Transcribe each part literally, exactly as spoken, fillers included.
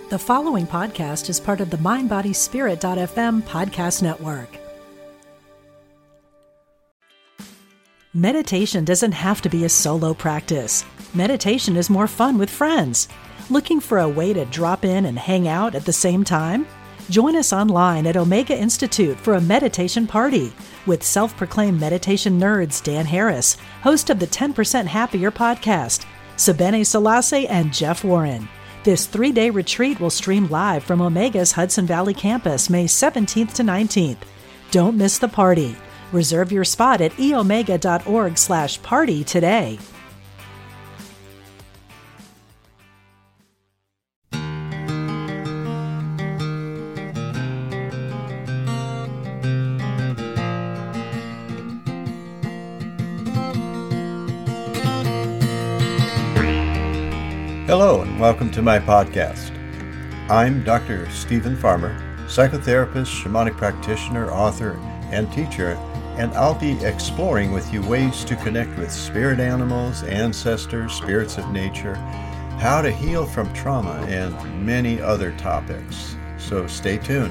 The following podcast is part of the mind body spirit dot f m podcast network. Meditation doesn't have to be a solo practice. Meditation is more fun with friends. Looking for a way to drop in and hang out at the same time? Join us online at Omega Institute for a meditation party with self-proclaimed meditation nerds Dan Harris, host of the ten percent Happier podcast, Sebene Selassie, and Jeff Warren. This three-day retreat will stream live from Omega's Hudson Valley campus May seventeenth to nineteenth. Don't miss the party. Reserve your spot at e omega dot org slash party today. Hello and welcome to my podcast. I'm Doctor Stephen Farmer, psychotherapist, shamanic practitioner, author, and teacher, and I'll be exploring with you ways to connect with spirit animals, ancestors, spirits of nature, how to heal from trauma, and many other topics. So stay tuned.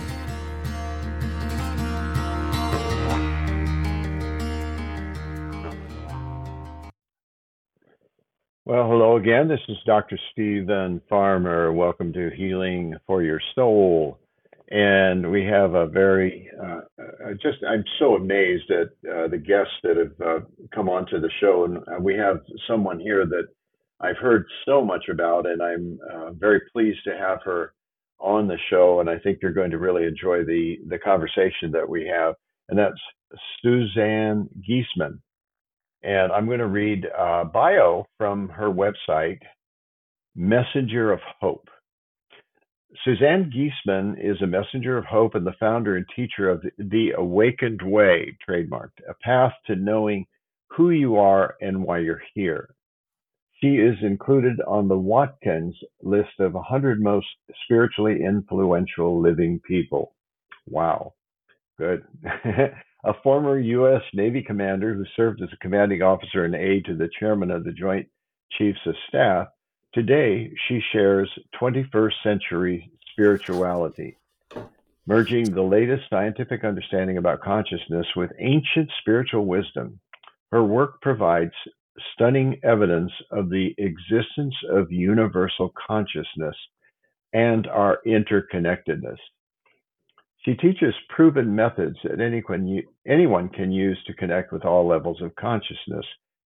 Well, hello again. This is Doctor Stephen Farmer. Welcome to Healing for Your Soul. And we have a very, uh, uh, just, I'm so amazed at uh, the guests that have uh, come onto the show. And we have someone here that I've heard so much about, and I'm uh, very pleased to have her on the show. And I think you're going to really enjoy the, the conversation that we have. And that's Suzanne Giesemann. And I'm going to read a bio from her website, Messenger of Hope. Suzanne Giesemann is a messenger of hope and the founder and teacher of The Awakened Way, trademarked, a path to knowing who you are and why you're here. She is included on the Watkins list of one hundred most spiritually influential living people. Wow, good. A former U S Navy commander who served as a commanding officer and aide to the chairman of the Joint Chiefs of Staff, today she shares twenty-first century spirituality, merging the latest scientific understanding about consciousness with ancient spiritual wisdom. Her work provides stunning evidence of the existence of universal consciousness and our interconnectedness. She teaches proven methods that anyone, anyone can use to connect with all levels of consciousness.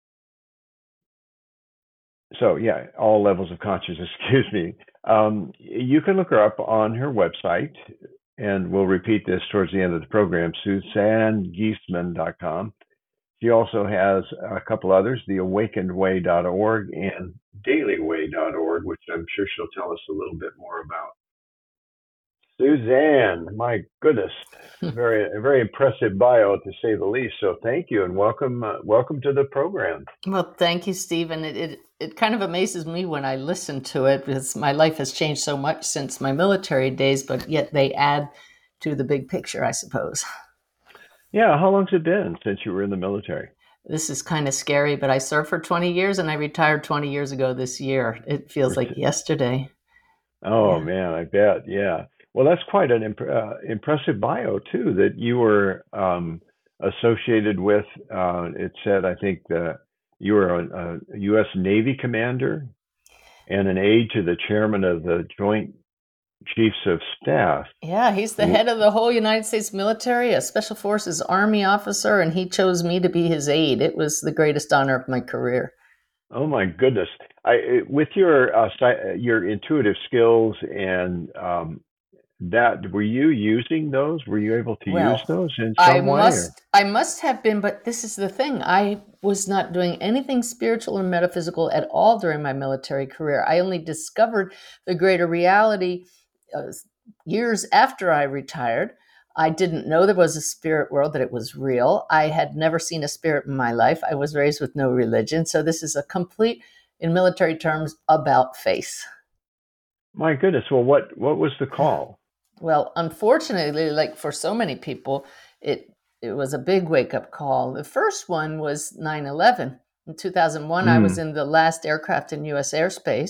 So yeah, all levels of consciousness, excuse me. Um, you can look her up on her website, and we'll repeat this towards the end of the program, Suzanne Giesemann dot com. She also has a couple others, the awakened way dot org and daily way dot org, which I'm sure she'll tell us a little bit more about. Suzanne, my goodness, very a very impressive bio to say the least. So thank you and welcome uh, welcome to the program. Well, thank you, Stephen. It, it it kind of amazes me when I listen to it because my life has changed so much since my military days, but yet they add to the big picture, I suppose. Yeah, how long's it been since you were in the military? This is kind of scary, but I served for twenty years and I retired twenty years ago this year. It feels like yesterday. Oh, Yeah. man, I bet. Yeah. Well, that's quite an imp- uh, impressive bio, too, that you were um, associated with. Uh, it said, I think, that you were a, a U S Navy commander and an aide to the chairman of the Joint Chiefs of Staff. Yeah, he's the head of the whole United States military, a Special Forces Army officer, and he chose me to be his aide. It was the greatest honor of my career. Oh, my goodness. I, with your uh, sci- your intuitive skills and um, that, were you using those? Were you able to Well, use those in I some way? must Or? I must have been, but this is the thing. I was not doing anything spiritual or metaphysical at all during my military career. I only discovered the greater reality uh, years after I retired. I didn't know there was a spirit world, that it was real. I had never seen a spirit in my life. I was raised with no religion. So this is a complete, in military terms, about face. My goodness. Well, what, what was the call? Well, unfortunately, like for so many people, it it was a big wake-up call. The first one was nine eleven. In two thousand one, mm. I was in the last aircraft in U S airspace.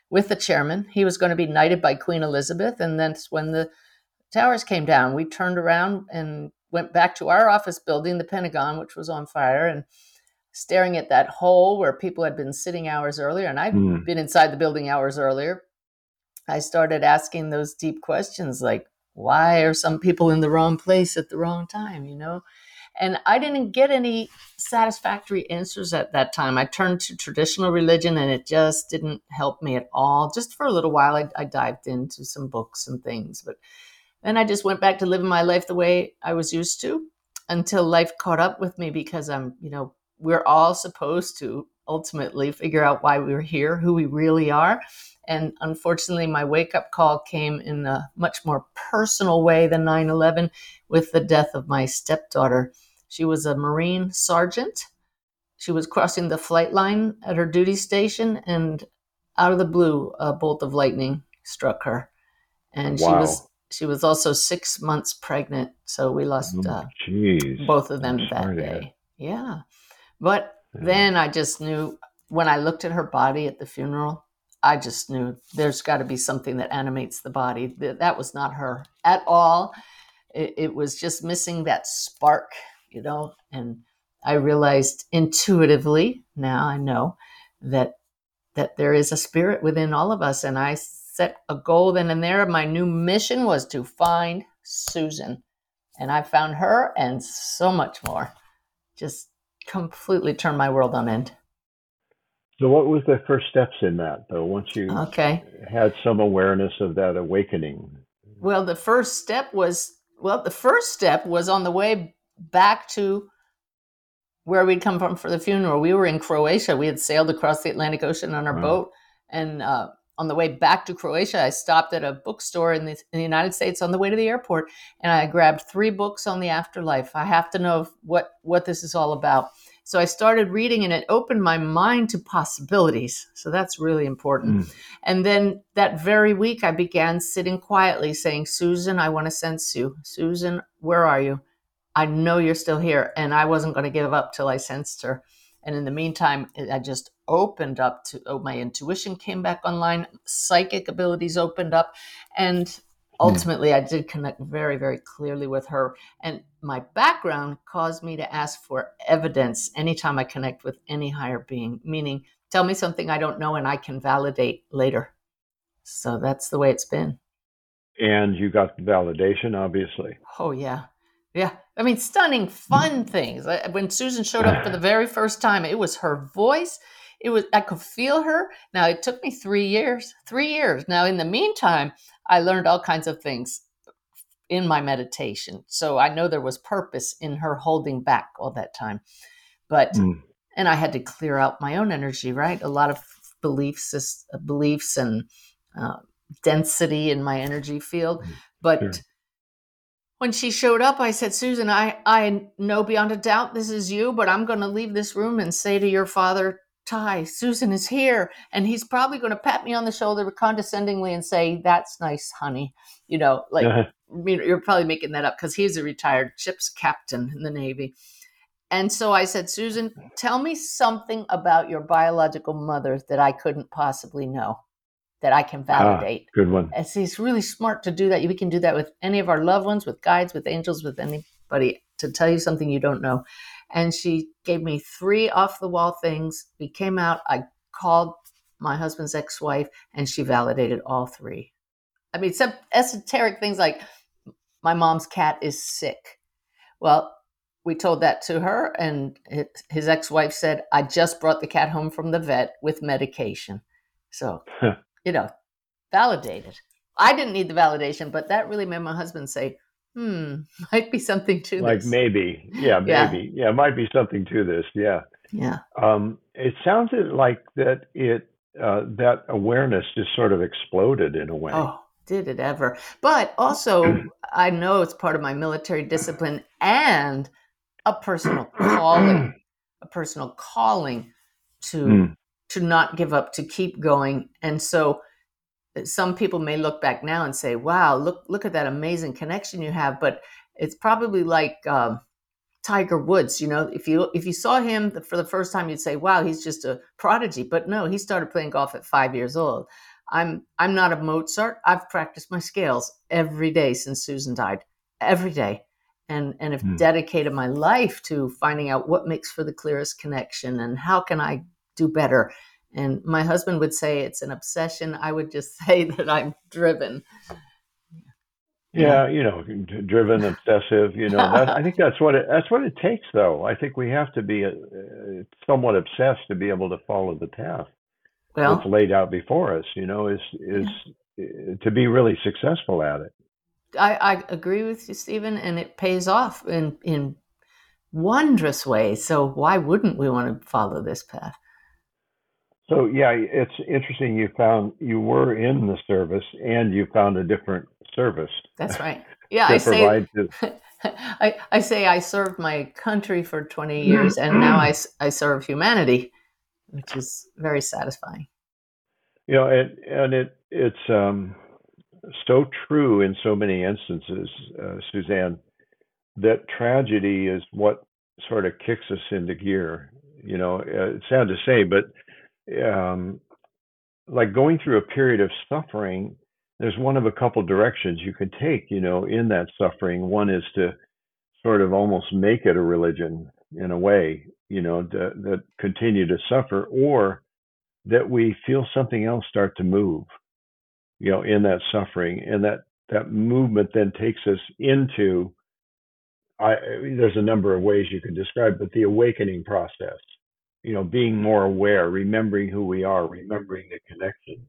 with the chairman. He was going to be knighted by Queen Elizabeth. And then when the towers came down, we turned around and went back to our office building, the Pentagon, which was on fire, and staring at that hole where people had been sitting hours earlier. And I'd Mm. been inside the building hours earlier. I started asking those deep questions like, why are some people in the wrong place at the wrong time, you know? And I didn't get any satisfactory answers at that time. I turned to traditional religion and it just didn't help me at all. Just for a little while, I, I dived into some books and things. But then I just went back to living my life the way I was used to until life caught up with me, because I'm, you know, we're all supposed to ultimately figure out why we're here, who we really are. And unfortunately, my wake-up call came in a much more personal way than nine eleven with the death of my stepdaughter. She was a Marine sergeant. She was crossing the flight line at her duty station, and out of the blue, a bolt of lightning struck her. And she was Wow. she was also six months pregnant. So we lost Oh, uh, jeez. both of I'm them that sorry to hear. day. Yeah. But Yeah. then I just knew, when I looked at her body at the funeral, I just knew there's got to be something that animates the body. Th- That was not her at all. It, it was just missing that spark, you know. And I realized intuitively, now I know that that there is a spirit within all of us. And I set a goal then and there. My new mission was to find Susan. And I found her and so much more. Just completely turned my world on end. So, what was the first steps in that, though, once you Okay. had some awareness of that awakening? Well, the first step was, well, the first step was on the way back to where we'd come from for the funeral. We were in Croatia. We had sailed across the Atlantic Ocean on our Wow. boat. And uh, on the way back to Croatia, I stopped at a bookstore in the, in the United States on the way to the airport. And I grabbed three books on the afterlife. I have to know what, what this is all about. So I started reading, and it opened my mind to possibilities. So that's really important. Mm. And then that very week, I began sitting quietly saying, Susan, I want to sense you. Susan, where are you? I know you're still here. And I wasn't going to give up till I sensed her. And in the meantime, I just opened up to, oh, my intuition came back online. Psychic abilities opened up. And ultimately, I did connect very, very clearly with her. And my background caused me to ask for evidence anytime I connect with any higher being, meaning tell me something I don't know and I can validate later. So that's the way it's been. And you got the validation, obviously. Oh, yeah. Yeah. I mean, stunning, fun things. When Susan showed up for the very first time, it was her voice. It was, I could feel her. Now, it took me three years, three years. Now, in the meantime, I learned all kinds of things in my meditation. So I know there was purpose in her holding back all that time. But, Mm. and I had to clear out my own energy, right? A lot of beliefs, beliefs and uh, density in my energy field. But Sure. when she showed up, I said, Susan, I, I know beyond a doubt this is you, but I'm going to leave this room and say to your father, Ty, Susan is here. And he's probably going to pat me on the shoulder condescendingly and say, that's nice, honey. You know, like, Uh-huh. you're probably making that up because he's a retired ship's captain in the Navy. And so I said, Susan, tell me something about your biological mother that I couldn't possibly know, that I can Ah, validate. good one. And see, it's really smart to do that. We can do that with any of our loved ones, with guides, with angels, with anybody, to tell you something you don't know. And she gave me three off-the-wall things. We came out. I called my husband's ex-wife, and she validated all three. I mean, some esoteric things like my mom's cat is sick. Well, we told that to her, and his ex-wife said, I just brought the cat home from the vet with medication. So, you know, validated. I didn't need the validation, but that really made my husband say, hmm, might be something to Like this. maybe. Yeah, Yeah. maybe. Yeah, might be something to this. Yeah. Yeah. Um, it sounded like that it uh, that awareness just sort of exploded in a way. Oh, did it ever. But also, I know it's part of my military discipline and a personal calling, a personal calling to Mm. to not give up, to keep going. And so some people may look back now and say, wow, look, look at that amazing connection you have. But it's probably like um, Tiger Woods. You know, if you if you saw him for the first time, you'd say, wow, he's just a prodigy. But no, he started playing golf at five years old. I'm I'm not a Mozart. I've practiced my scales every day since Susan died, every day, and and have Hmm. dedicated my life to finding out what makes for the clearest connection and how can I do better. And my husband would say it's an obsession. I would just say that I'm driven. Yeah. Yeah, you know, d- driven, obsessive, you know, that I think that's what it that's what it takes though. I think we have to be uh, somewhat obsessed to be able to follow the path that's Well, laid out before us, you know, is is yeah. uh, to be really successful at it. I, I agree with you, Stephen, and it pays off in in wondrous ways. So why wouldn't we want to follow this path? So yeah, it's interesting you found you were in the service and you found a different service That's right. Yeah, I to say, provide to. I, I say I served my country for twenty years, and now I, s- I serve humanity, which is very satisfying. You know, and and it it's um so true in so many instances, uh, Suzanne, that tragedy is what sort of kicks us into gear. You know, uh, it's sad to say, but um, like going through a period of suffering, there's one of a couple directions you can take. You know, in that suffering, one is to sort of almost make it a religion in a way. You know, that, that continue to suffer, or that we feel something else start to move. You know, in that suffering, and that that movement then takes us into I, there's a number of ways you could describe, but the awakening process, you know, being more aware, remembering who we are, remembering the connection.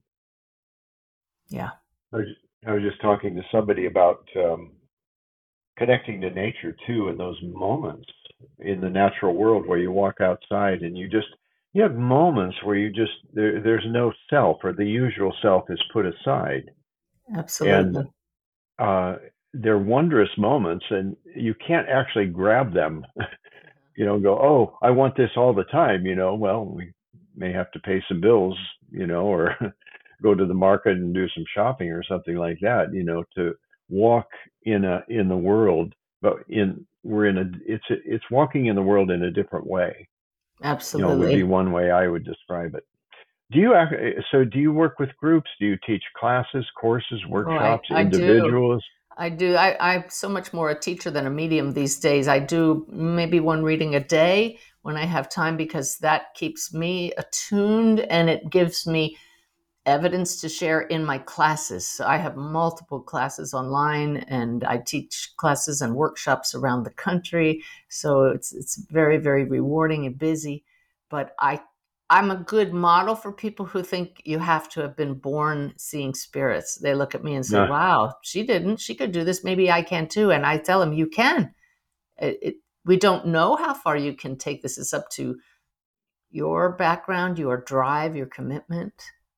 Yeah, I was, I was just talking to somebody about um, connecting to nature too, in those moments in the natural world where you walk outside and you just, you have moments where you just, there, there's no self, or the usual self is put aside. And absolutely. uh, they're wondrous moments, and you can't actually grab them, you know, go, oh, I want this all the time, you know, well, we may have to pay some bills, you know, or go to the market and do some shopping or something like that, you know, to walk in a in the world, but in we're in a it's a, it's walking in the world in a different way, you know, would be Absolutely. one way I would describe it. Do you act, so do you work with groups? Do you teach classes, courses, Oh, I, workshops, I do. individuals? I do. I, I'm so much more a teacher than a medium these days. I do maybe one reading a day when I have time because that keeps me attuned and it gives me evidence to share in my classes. So I have multiple classes online and I teach classes and workshops around the country. So it's it's very, very rewarding and busy. But I I'm a good model for people who think you have to have been born seeing spirits. They look at me and say, No. wow, she didn't. She could do this. Maybe I can too. And I tell them, you can. It, it, we don't know how far you can take this. It's up to your background, your drive, your commitment.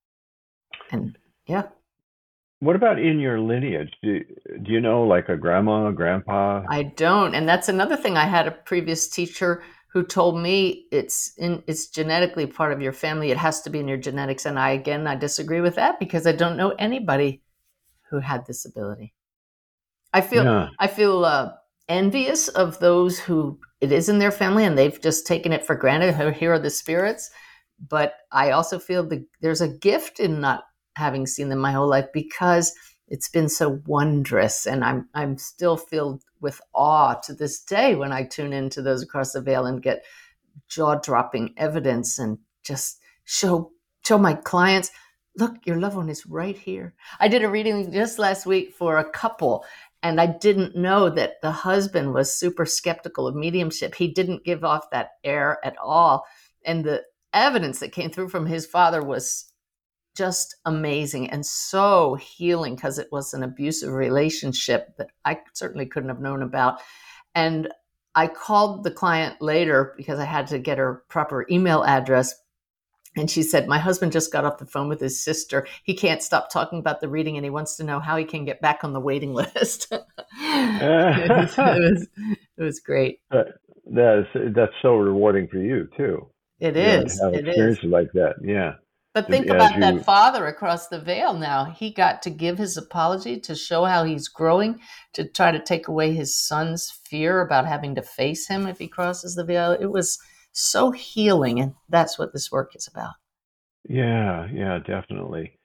And yeah. What about in your lineage? Do, do you know like a grandma, a grandpa? I don't. And that's another thing. I had a previous teacher who told me it's in it's genetically part of your family. It has to be in your genetics. And I again I disagree with that because I don't know anybody who had this ability. I feel Yeah. I feel uh, envious of those who it is in their family and they've just taken it for granted. "Oh, here are the spirits." But I also feel the, there's a gift in not having seen them my whole life because it's been so wondrous, and I'm I'm still filled with awe to this day when I tune into those across the veil and get jaw dropping evidence and just show show my clients, look, your loved one is right here. I did a reading just last week for a couple, and I didn't know that the husband was super skeptical of mediumship. He didn't give off that air at all. And the evidence that came through from his father was just amazing and so healing because it was an abusive relationship that I certainly couldn't have known about. And I called the client later because I had to get her proper email address. And she said, my husband just got off the phone with his sister. He can't stop talking about the reading and he wants to know how he can get back on the waiting list. it, was, it, was, it was great. that is that's so rewarding for you too. It You know, to is. have It is. experiences like that. Yeah. But To, think as about that you, father across the veil now. He got to give his apology to show how he's growing, to try to take away his son's fear about having to face him if he crosses the veil. It was so healing. And that's what this work is about. yeah, yeah, definitely.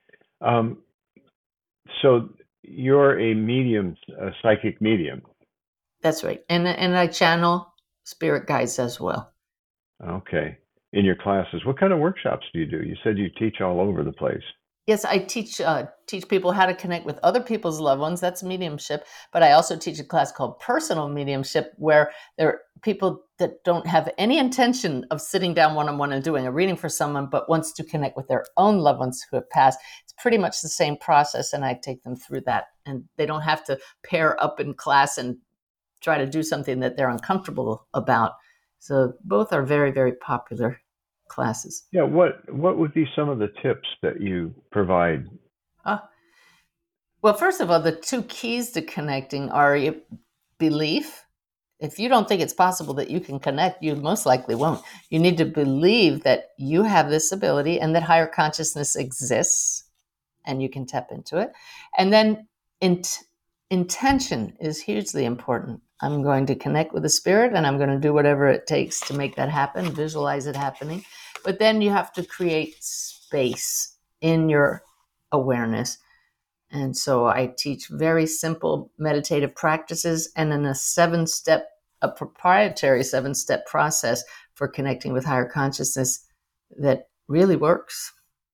Um, so you're a medium, a psychic medium. That's right. And and I channel spirit guides as well. Okay. In your classes, what kind of workshops do you do? You said you teach all over the place. Yes, I teach uh, teach people how to connect with other people's loved ones. That's mediumship. But I also teach a class called personal mediumship, where there are people that don't have any intention of sitting down one on one and doing a reading for someone, but wants to connect with their own loved ones who have passed. It's pretty much the same process, and I take them through that, and they don't have to pair up in class and try to do something that they're uncomfortable about. So both are very, very popular classes. Yeah, what what would be some of the tips that you provide? Uh, well, first of all, the two keys to connecting are belief. If you don't think it's possible that you can connect, you most likely won't. You need to believe that you have this ability and that higher consciousness exists and you can tap into it. And then int- intention is hugely important. I'm going to connect with the spirit and I'm going to do whatever it takes to make that happen, visualize it happening. But then you have to create space in your awareness. And so I teach very simple meditative practices and in a seven-step, a proprietary seven-step process for connecting with higher consciousness that really works.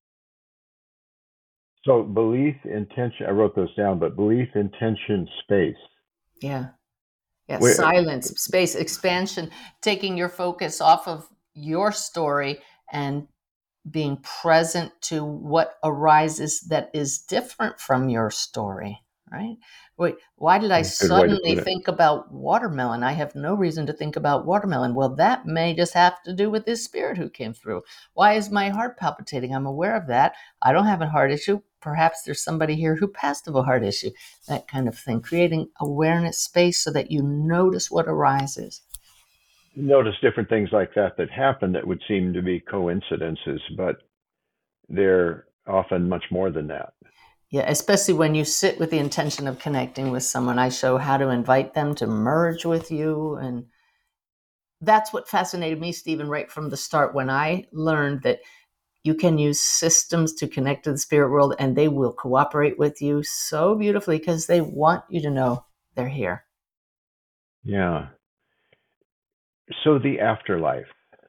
So belief, intention, I wrote those down, but belief, intention, space. Yeah. Yeah. Wait, Silence, space, expansion, taking your focus off of your story and being present to what arises that is different from your story, right? Wait, why did I good way to suddenly put it. think about watermelon? I have no reason to think about watermelon. Well, that may just have to do with this spirit who came through. Why is my heart palpitating? I'm aware of that. I don't have a heart issue. Perhaps there's somebody here who passed of a heart issue, that kind of thing. Creating awareness space so that you notice what arises. Notice different things like that that happen that would seem to be coincidences, but they're often much more than that. Yeah, especially when you sit with the intention of connecting with someone. I show how to invite them to merge with you. And that's what fascinated me, Stephen, right from the start, when I learned that you can use systems to connect to the spirit world and they will cooperate with you so beautifully because they want you to know they're here. Yeah. So the afterlife.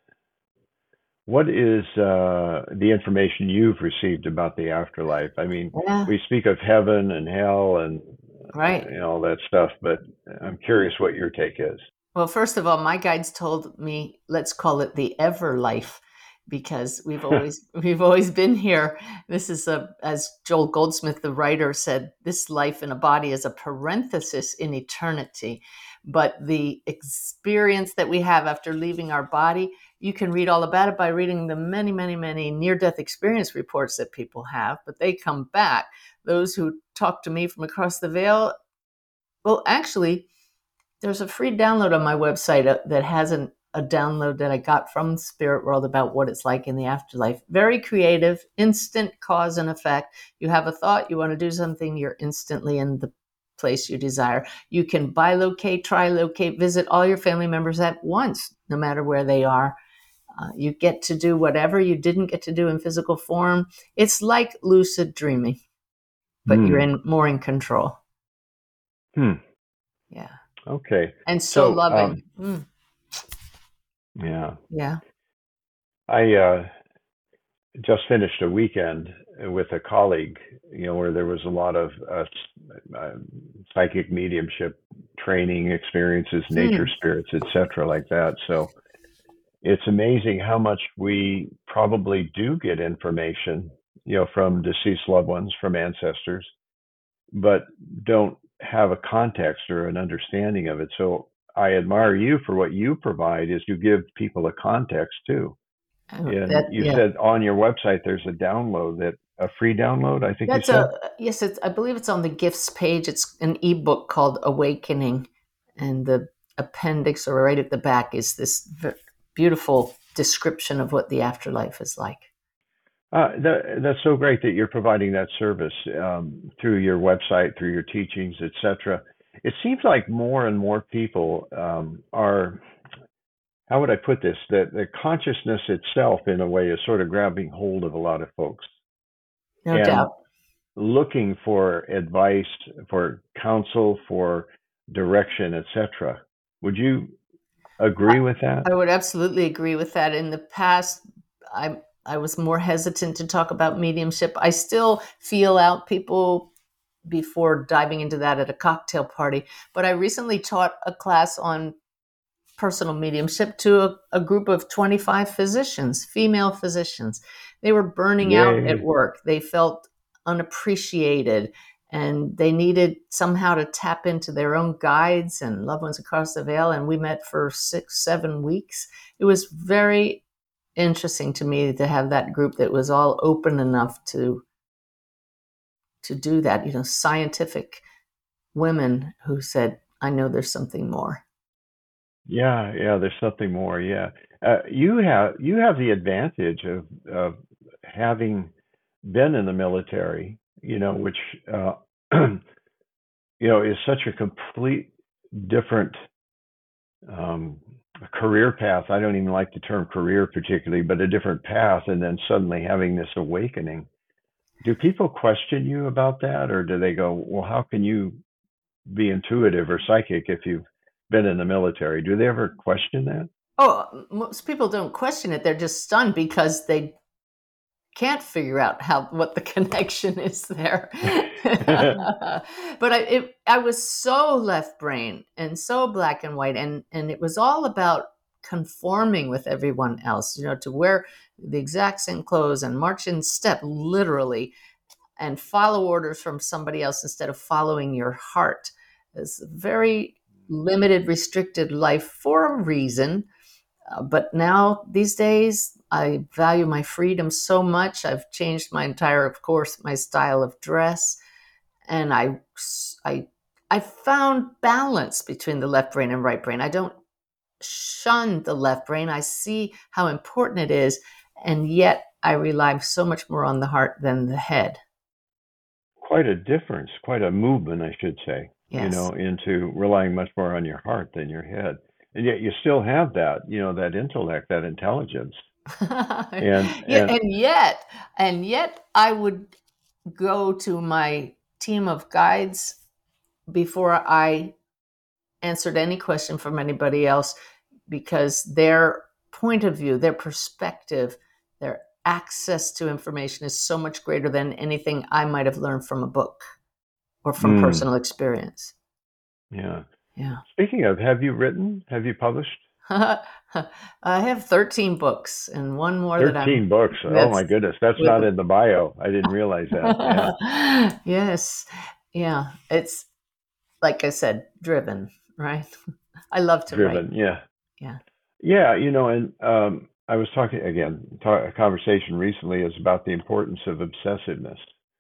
What is uh, the information you've received about the afterlife? I mean, Yeah, we speak of heaven and hell and right. you know, all that stuff, but I'm curious what your take is. Well, first of all, my guides told me, let's call it the ever life, because we've always we've always been here. This is a, as Joel Goldsmith, the writer, said, this life in a body is a parenthesis in eternity. But the experience that we have after leaving our body, you can read all about it by reading the many, many, many near-death experience reports that people have, but they come back. Those who talk to me from across the veil, well, actually, there's a free download on my website that has an, a download that I got from Spirit World about what it's like in the afterlife. Very creative, instant cause and effect. You have a thought, you want to do something, you're instantly in the place you desire. You can bilocate, trilocate, visit all your family members at once, no matter where they are. Uh, you get to do whatever you didn't get to do in physical form. It's like lucid dreaming, but Hmm. you're in more in control. Hmm. Yeah. Okay. And so, So, loving. um, Mm, yeah, yeah. I uh, just finished a weekend with a colleague, you know, where there was a lot of uh, uh, psychic mediumship training experiences, nature Hmm. spirits, et cetera, like that. So it's amazing how much we probably do get information, you know, from deceased loved ones, from ancestors, but don't have a context or an understanding of it. So I admire you for what you provide is you give people a context too. Oh, And that, you yeah. said on your website there's a download that a free download, I think you That's said. a, yes, it's, I believe it's on the gifts page. It's an ebook called Awakening. And the appendix or right at the back is this v- beautiful description of what the afterlife is like. Uh, that, that's so great that you're providing that service um, through your website, through your teachings, et cetera. It seems like more and more people um, are, how would I put this, that the consciousness itself, in a way, is sort of grabbing hold of a lot of folks. No And doubt. looking for advice, for counsel, for direction, et cetera. Would you agree with that? I would absolutely agree with that. In the past, I I was more hesitant to talk about mediumship. I still feel out people before diving into that at a cocktail party. But I recently taught a class on personal mediumship to a, a group of twenty-five physicians, female physicians. They were burning out at Yay. work. They felt unappreciated and they needed somehow to tap into their own guides and loved ones across the veil. And we met for six, seven weeks. It was very interesting to me to have that group that was all open enough to to do that, you know, scientific women who said, I know there's something more. Yeah, yeah, there's something more. Yeah. Uh, you have you have the advantage of of having been in the military, you know, which uh, you know is such a complete different um, career path. I don't even like the term career particularly, but a different path, and then suddenly having this awakening. Do people question you about that, or do they go, "Well, how can you be intuitive or psychic if you've been in the military?" Do they ever question that? Oh, most people don't question it. They're just stunned because they can't figure out how what the connection is there. But I it, I was so left brain and so black and white, and and it was all about conforming with everyone else, you know, to wear the exact same clothes and march in step literally and follow orders from somebody else instead of following your heart. It's a very limited, restricted life for a reason. Uh, but now, these days, I value my freedom so much. I've changed my entire, of course, my style of dress, and I, I, I found balance between the left brain and right brain. I don't shun the left brain. I see how important it is, and yet I rely so much more on the heart than the head. Quite a difference, quite a movement, I should say, you Yes. know, into relying much more on your heart than your head. And yet you still have that, you know, that intellect, that intelligence. And Yeah, and and yet, and yet I would go to my team of guides before I answered any question from anybody else because their point of view, their perspective, their access to information is so much greater than anything I might have learned from a book or from mm, personal experience. yeah. Yeah. Speaking of, have you written? Have you published? I have thirteen books and one more that I'm thirteen books. Oh that's my goodness, that's with not in the bio. I didn't realize that. Yeah, yes. Yeah. It's like I said, driven, right? I love to write. driven. Yeah, Yeah. yeah. You know, and um, I was talking again. Ta- a conversation recently is about the importance of obsessiveness.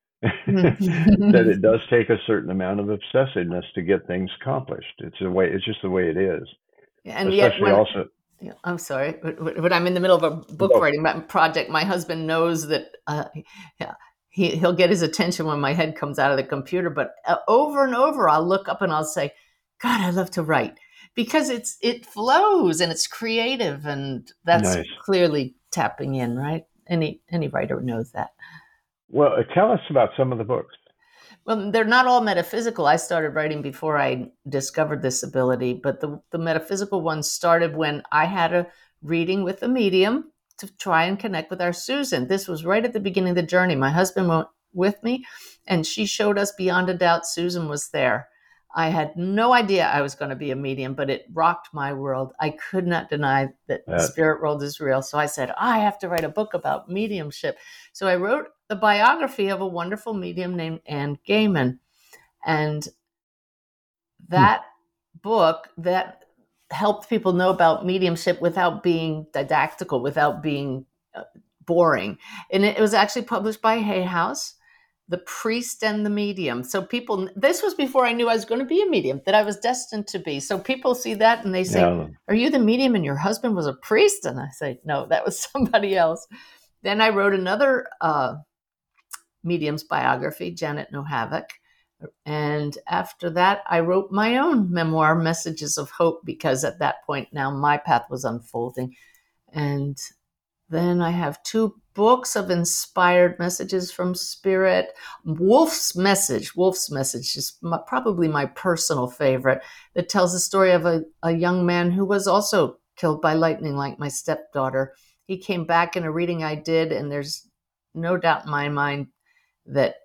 That it does take a certain amount of obsessiveness to get things accomplished. It's a way. It's just the way it is. And yet Especially when also. yeah, I'm sorry, when when I'm in the middle of a book Go. writing project, my husband knows that uh, yeah, he he'll get his attention when my head comes out of the computer. But uh, over and over, I'll look up and I'll say, "God, I love to write," because it's it flows and it's creative, and that's Nice. clearly tapping in, right? Any any writer knows that. Well, uh, tell us about some of the books. Well, they're not all metaphysical. I started writing before I discovered this ability, but the, the metaphysical ones started when I had a reading with a medium to try and connect with our Susan. This was right at the beginning of the journey. My husband went with me, and she showed us beyond a doubt Susan was there. I had no idea I was going to be a medium, but it rocked my world. I could not deny that the That spirit world is real. So I said, I have to write a book about mediumship. So I wrote the biography of a wonderful medium named Anne Gaiman. And hmm, that book that helped people know about mediumship without being didactical, without being uh, boring. And it was actually published by Hay House, The Priest and the Medium. So people, this was before I knew I was going to be a medium, that I was destined to be. So people see that and they say, yeah. are you the medium and your husband was a priest? And I say, no, that was somebody else. Then I wrote another uh, medium's biography, Janet No Havoc. And after that, I wrote my own memoir, Messages of Hope, because at that point now my path was unfolding. And then I have two books of inspired messages from Spirit. Wolf's Message, Wolf's Message is my, probably my personal favorite. It tells the story of a, a young man who was also killed by lightning, like my stepdaughter. He came back in a reading I did, and there's no doubt in my mind that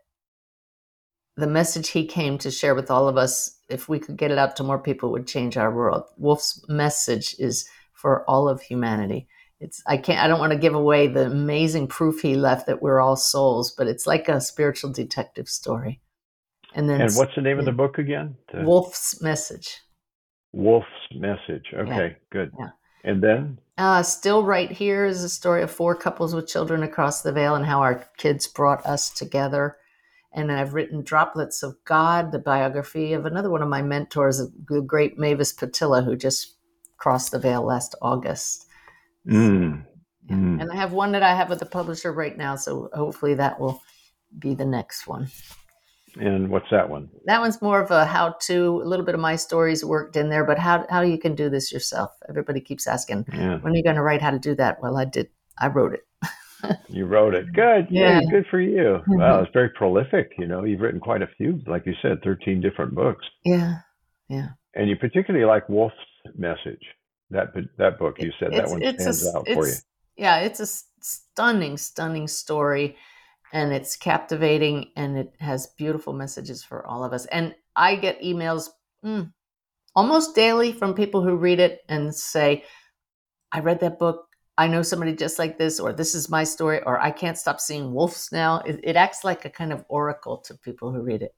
the message he came to share with all of us, if we could get it out to more people, would change our world. Wolf's Message is for all of humanity. It's I can't I don't want to give away the amazing proof he left that we're all souls, but it's like a spiritual detective story. And then And what's the name yeah. of the book again? The Wolf's Message. Wolf's Message. Okay, yeah. good. Yeah. And then? Uh, Still Right Here is a story of four couples with children across the veil and how our kids brought us together. And I've written Droplets of God, the biography of another one of my mentors, the great Mavis Patilla, who just crossed the veil last August. Mm. Yeah. Mm. And I have one that I have with the publisher right now, so hopefully that will be the next one. And what's that one? That one's more of a how-to, a little bit of my stories worked in there, but how how you can do this yourself. Everybody keeps asking, yeah. when are you going to write how to do that? Well, I did. I wrote it. You wrote it. Good. Yeah. Good for you. Mm-hmm. Wow. It's very prolific. You know, you've written quite a few, like you said, thirteen different books. Yeah. Yeah. And you particularly like Wolf's Message. That that book, you said, it's, that one stands a, out for you. Yeah. It's a stunning, stunning story, and it's captivating, and it has beautiful messages for all of us. And I get emails mm, almost daily from people who read it and say, I read that book. I know somebody just like this, or this is my story, or I can't stop seeing wolves now. It, it acts like a kind of oracle to people who read it.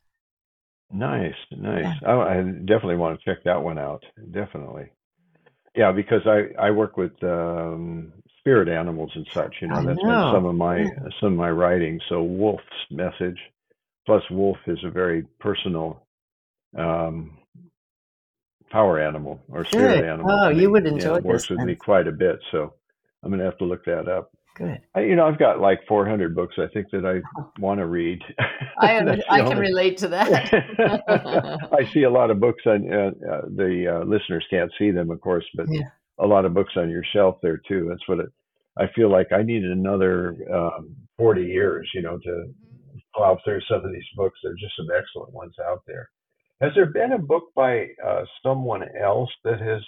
Nice, nice. Yeah. Oh, I definitely want to check that one out. Definitely. Yeah, because I, I work with um, spirit animals and such. You know, I that's know. been some of my yeah. some of my writing. So Wolf's Message, plus wolf is a very personal um, power animal or spirit Good. animal. Oh, you would enjoy yeah, it works this. with then. me quite a bit. So I'm going to have to look that up. Good. I, you know, I've got like four hundred books I think that I want to read. I I can relate to that. I see a lot of books on, uh, uh, the uh, listeners can't see them, of course, but yeah. a lot of books on your shelf there too. That's what it, I feel like I need another um, forty years, you know, to plow through some of these books. There's just some excellent ones out there. Has there been a book by uh, someone else that has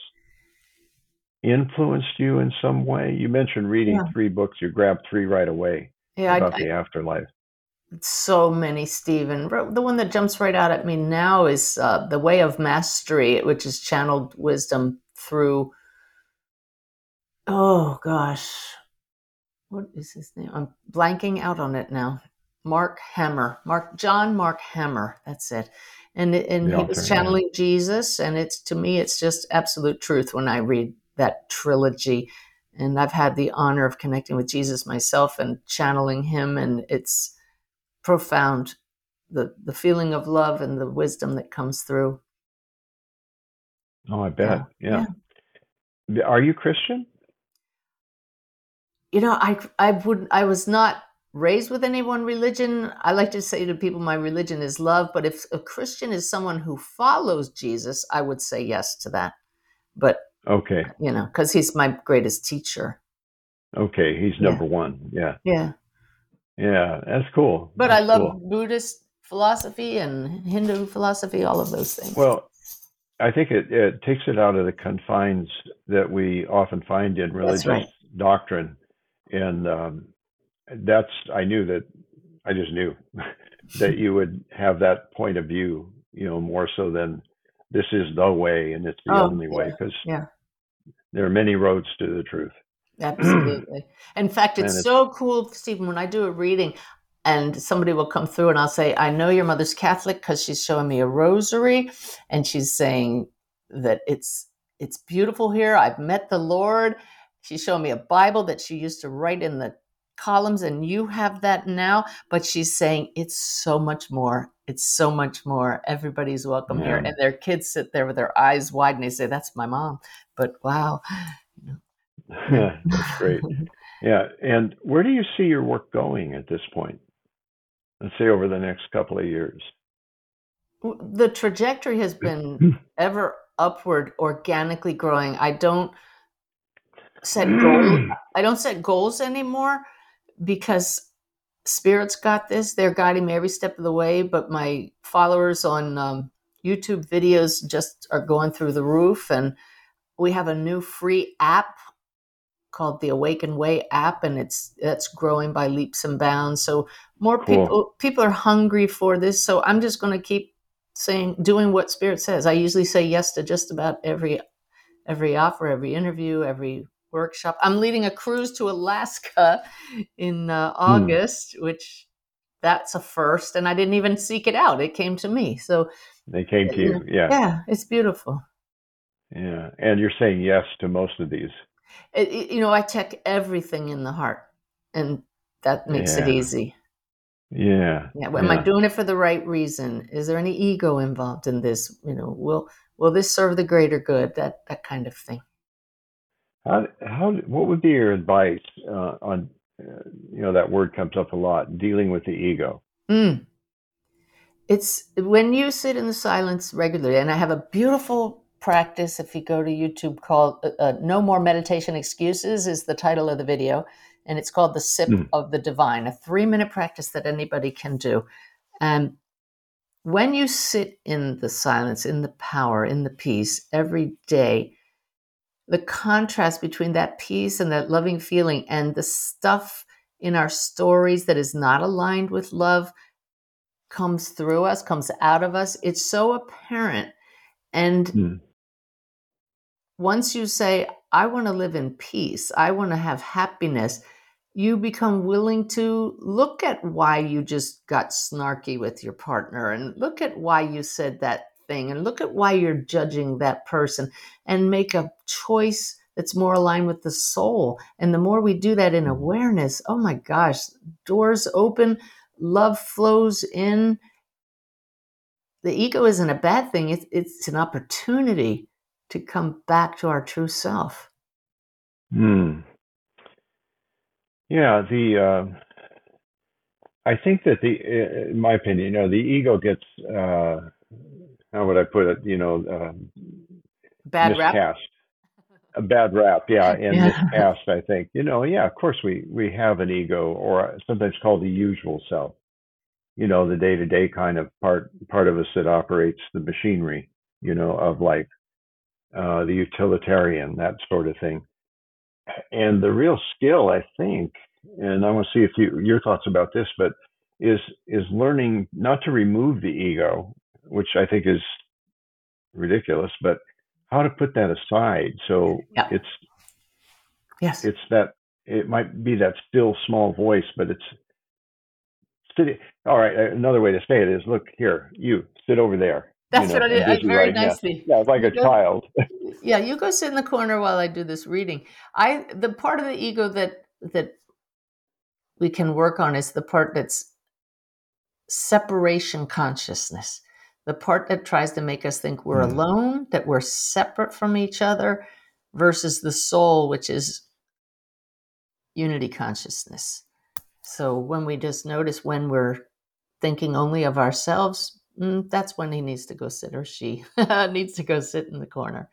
influenced you in some way? You mentioned reading Yeah. three books. You grabbed three right away Yeah, about I, the afterlife. So many, Stephen. The one that jumps right out at me now is uh, The Way of Mastery, which is channeled wisdom through, oh gosh, what is his name? I'm blanking out on it now. Mark Hammer, Mark John Mark Hammer. That's it. And and The he author, was channeling yeah. Jesus, and it's to me, it's just absolute truth when I read that trilogy. And I've had the honor of connecting with Jesus myself and channeling him, and it's profound, the the feeling of love and the wisdom that comes through. Oh, I bet. Yeah. Yeah. yeah. Are you Christian? You know, I I would I was not raised with any one religion. I like to say to people, my religion is love. But if a Christian is someone who follows Jesus, I would say yes to that. But okay, you know, because he's my greatest teacher. Okay, he's Yeah. number one. Yeah. Yeah. Yeah, that's cool. But that's I love cool. Buddhist philosophy and Hindu philosophy, all of those things. Well, I think it, it takes it out of the confines that we often find in religious right. doctrine. And um, that's, I knew that, I just knew that you would have that point of view, you know, more so than this is the way and it's the Oh, only way, because yeah. there are many roads to the truth. Absolutely. In fact, it's, And it's- so cool, Stephen, when I do a reading and somebody will come through and I'll say, I know your mother's Catholic because she's showing me a rosary and she's saying that it's it's beautiful here. I've met the Lord. She's showing me a Bible that she used to write in the columns, and you have that now. But she's saying it's so much more. It's so much more. Everybody's welcome Yeah. here. And their kids sit there with their eyes wide and they say, that's my mom. But wow. That's great. Yeah. And where do you see your work going at this point? Let's say over the next couple of years. The trajectory has been ever upward, organically growing. I don't, set goals. I don't set goals anymore because Spirit's got this. They're guiding me every step of the way. But my followers on um, YouTube videos just are going through the roof. And we have a new free app called the Awaken Way app, and it's that's growing by leaps and bounds. So more Cool. people people are hungry for this. So I'm just going to keep saying, doing what Spirit says. I usually say yes to just about every every offer, every interview, every workshop. I'm leading a cruise to Alaska in uh, Hmm. August, which that's a first, and I didn't even seek it out. It came to me. So, They came to you know, you. Yeah. yeah, it's beautiful. Yeah. And you're saying yes to most of these. It, it- you know, I check everything in the heart, and that makes it Yeah. easy. Yeah. Yeah, well, am I Yeah. doing it for the right reason? Is there any ego involved in this? You know, will will this serve the greater good? That that kind of thing. How, how, what would be your advice uh, on, uh, you know, that word comes up a lot, dealing with the ego? Mm. It's when you sit in the silence regularly, and I have a beautiful practice. If you go to YouTube, called uh, uh, "No More Meditation Excuses" is the title of the video, and it's called "The Sip Hmm. of the Divine," a three-minute practice that anybody can do. And when you sit in the silence, in the power, in the peace every day, the contrast between that peace and that loving feeling and the stuff in our stories that is not aligned with love comes through us, comes out of us. It's so apparent. And Hmm. once you say, I want to live in peace, I want to have happiness, you become willing to look at why you just got snarky with your partner, and look at why you said that thing, and look at why you're judging that person, and make a choice that's more aligned with the soul. And the more we do that in Hmm. awareness, oh my gosh, doors open, love flows in. The ego isn't a bad thing, it's, it's an opportunity to come back to our true self. Hmm. Yeah. The, uh, I think that the, uh, in my opinion, you know, the ego gets, uh, how would I put it, you know, uh, Bad rap? miscast, a bad rap, yeah, and Yeah. miscast. I think, you know, yeah, of course we we have an ego, or sometimes called the usual self. You know, the day to day kind of part part of us that operates the machinery, you know, of life, uh, the utilitarian, that sort of thing. And the real skill, I think, and I want to see if you your thoughts about this, but is is learning not to remove the ego, which I think is ridiculous, but how to put that aside. So Yeah. it's Yes. it's that it might be that still small voice, but it's sitting. All right, another way to say it is, look here, you sit over there. You That's what know, I I'm did. I, busy very right now. nicely. Yeah, like You a go, child. yeah, you go sit in the corner while I do this reading. I the part of the ego that that we can work on is the part that's separation consciousness. The part that tries to make us think we're Hmm. alone, that we're separate from each other, versus the soul, which is unity consciousness. So when we just notice when we're thinking only of ourselves, mm, that's when he needs to go sit, or she needs to go sit in the corner.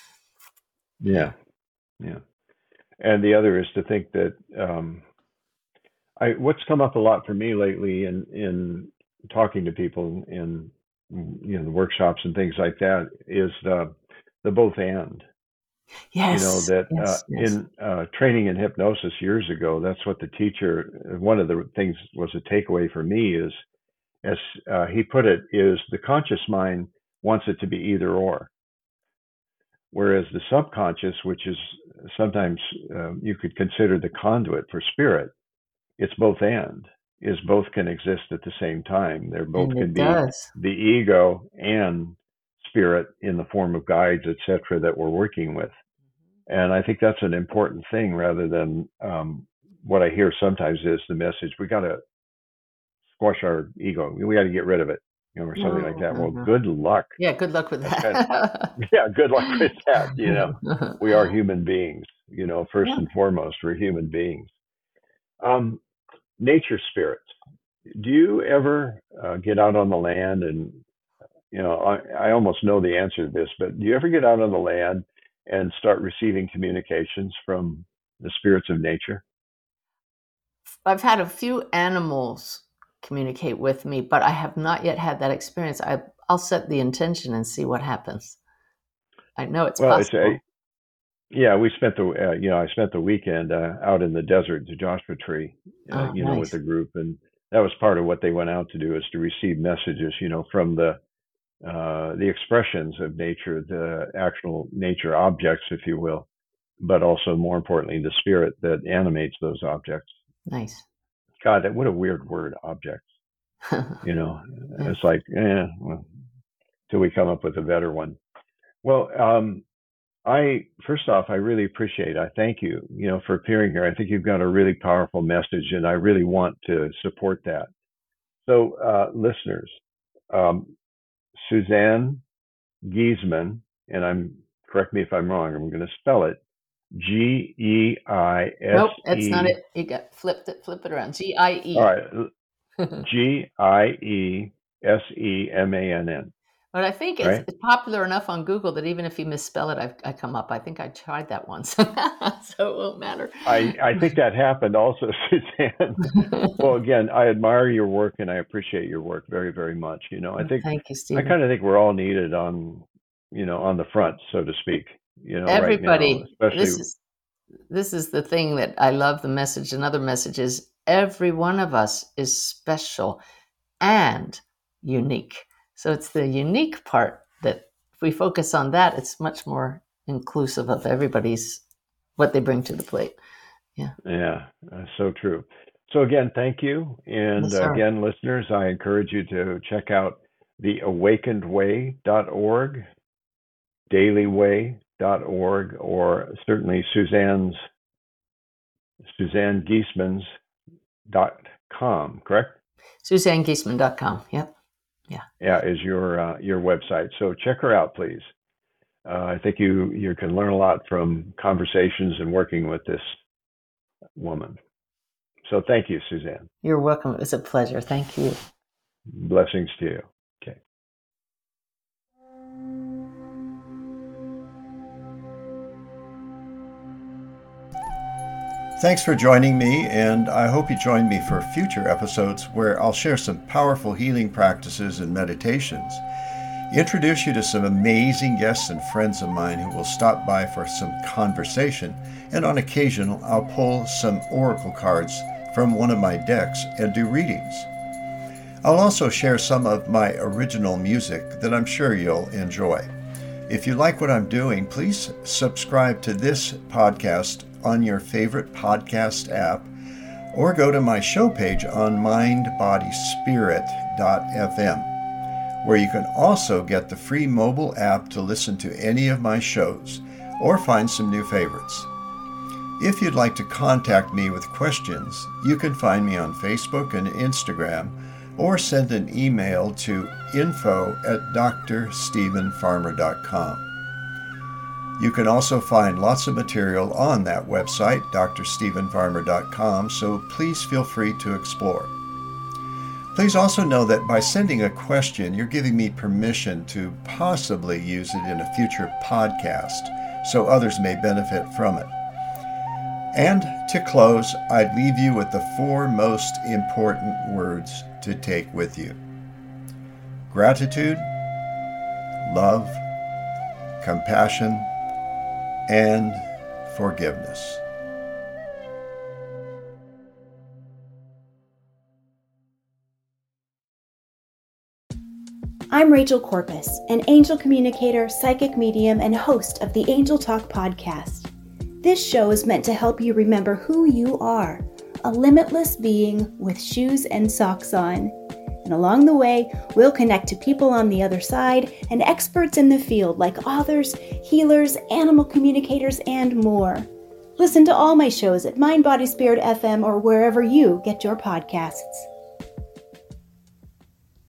Yeah, yeah. And the other is to think that um, I what's come up a lot for me lately in in talking to people in you know the workshops and things like that is the the both and. You know Yes, that uh, yes, yes. in uh, training in hypnosis years ago, that's what the teacher. One of the things was a takeaway for me is, as uh, he put it, is the conscious mind wants it to be either or, whereas the subconscious, which is sometimes uh, you could consider the conduit for spirit, it's both and. Is both can exist at the same time. There both And can it be does. the ego and spirit in the form of guides, et cetera, that we're working with. And I think that's an important thing rather than um, what I hear sometimes is the message, we got to squash our ego. We got to get rid of it, you know, or something No, like that. no, Well, no. good luck. Yeah, good luck with That's kind of, that. yeah, good luck with that. You know, we are human beings, you know, first Yeah. and foremost, we're human beings. Um, nature spirits. Do you ever uh, get out on the land and, you know, I, I almost know the answer to this, but do you ever get out on the land and start receiving communications from the spirits of nature? I've had a few animals communicate with me, but I have not yet had that experience. I, I'll set the intention and see what happens. I know it's Well, it's possible. a yeah. We spent the uh, you know I spent the weekend uh, out in the desert, the Joshua Tree, uh, Oh, you know, with nice. the group, and that was part of what they went out to do, is to receive messages, you know, from the uh, the expressions of nature, the actual nature objects, if you will, but also more importantly, the spirit that animates those objects. Nice. God, that what a weird word, objects. You know, Yeah. it's like, eh, well, till we come up with a better one. Well, um, I first off, I really appreciate. I thank you, you know, for appearing here. I think you've got a really powerful message, and I really want to support that. So, uh, listeners, um, Suzanne Giesemann, and I'm correct me if I'm wrong. I'm going to spell it G E I S Nope, that's not E. it. You got flipped it. Flip it around. G I All E. right, G I E S E M A N N. But I think it's, Right? it's popular enough on Google that even if you misspell it, I've, I come up. I think I tried that once, so it won't matter. I, I think that happened also, Suzanne. Well, again, I admire your work and I appreciate your work very, very much. You know, I think Thank you, I Stephen. kind of think we're all needed on, you know, on the front, so to speak. You know, Everybody. right now, especially. This is this is the thing that I love. The message. Another message is every one of us is special and unique. So it's the unique part that if we focus on that, it's much more inclusive of everybody's what they bring to the plate. Yeah. Yeah, uh, so true. So again, thank you. And Yes, sir. again, listeners, I encourage you to check out the awakened way dot org, daily way dot org, or certainly Suzanne's Suzanne Giesemann's dot com, correct? Suzanne Giesemann dot com. Yep. Yeah. Yeah, is your uh, your website. So check her out, please. Uh, I think you you can learn a lot from conversations and working with this woman. So thank you, Suzanne. You're welcome. It was a pleasure. Thank you. Blessings to you. Okay. Thanks for joining me, and I hope you join me for future episodes where I'll share some powerful healing practices and meditations, introduce you to some amazing guests and friends of mine who will stop by for some conversation, and on occasion I'll pull some oracle cards from one of my decks and do readings. I'll also share some of my original music that I'm sure you'll enjoy. If you like what I'm doing, please subscribe to this podcast on your favorite podcast app, or go to my show page on mind body spirit dot f m, where you can also get the free mobile app to listen to any of my shows or find some new favorites. If you'd like to contact me with questions, you can find me on Facebook and Instagram, or send an email to info at dr stephen farmer dot com. You can also find lots of material on that website, dr stephen farmer dot com, so please feel free to explore. Please also know that by sending a question, you're giving me permission to possibly use it in a future podcast, so others may benefit from it. And to close, I'd leave you with the four most important words to take with you: gratitude, love, compassion, and forgiveness. I'm Rachel Corpus, an angel communicator, psychic medium, and host of the Angel Talk podcast. This show is meant to help you remember who you are, a limitless being with shoes and socks on. And along the way, we'll connect to people on the other side and experts in the field like authors, healers, animal communicators, and more. Listen to all my shows at Mind Body Spirit F M or wherever you get your podcasts.